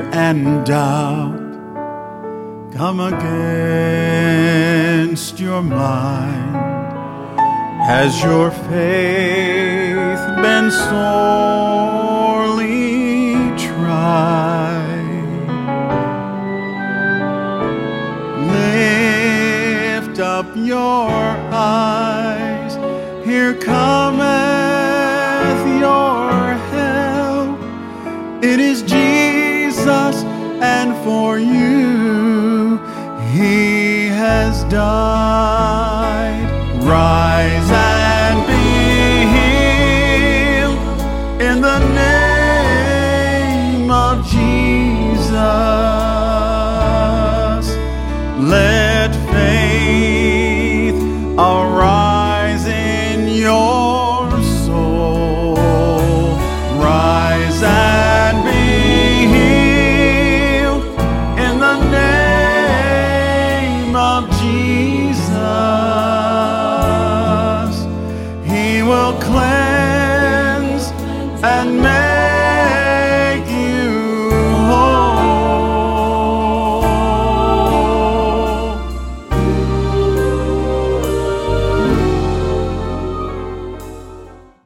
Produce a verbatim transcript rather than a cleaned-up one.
and doubt come against your mind? Has your faith been sorely tried? Lift up your eyes, here cometh your help. It is Jesus, and for you He has died. Rise and be healed in the name of Jesus. Let